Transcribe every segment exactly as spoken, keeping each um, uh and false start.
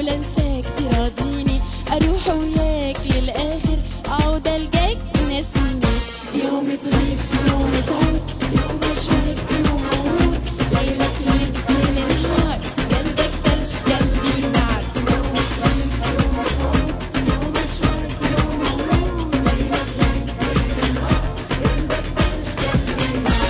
ولا انساك تراضيني، اروح وياك للاخر اعود الجاك ناسيني. يوم تغيب يوم تعود، يوم اشواك يوم ورود، ليلك ليل ليل نهار، قلبك تلج قلبي نار. يوم تغيب يوم تعود، يوم اشواك يوم ورود، ليلك ليل ليل نهار، قلبك تلج قلبي نار.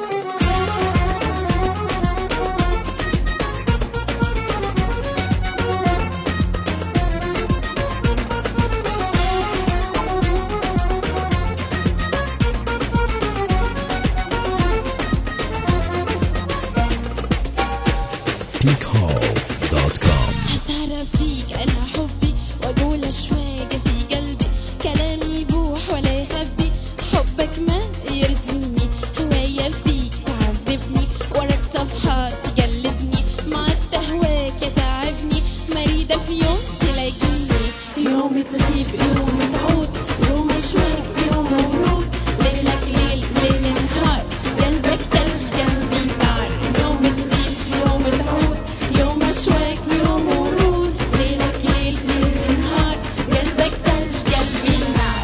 بيك هول دوت كوم. هسهر فيك أنا حبي وأقول أشواقي في قلبي، كلامي يبوح ولا يخبي، حبك ما يرضيني، هوايا فيك تعذبني، وراك صفحات تقلبني، مع التهواك يتعبني، مريدة في يوم تلاقيني. يوم تغيب يوم تعود، يوم أشواق يوم ورود، ليلك ليل ليل نهار، قلبك تلج قلبي نار. يوم تغيب يوم تعود، يوم أشواق يوم ورود، ليلك ليل ليل نهار، قلبك تلج قلبي نار.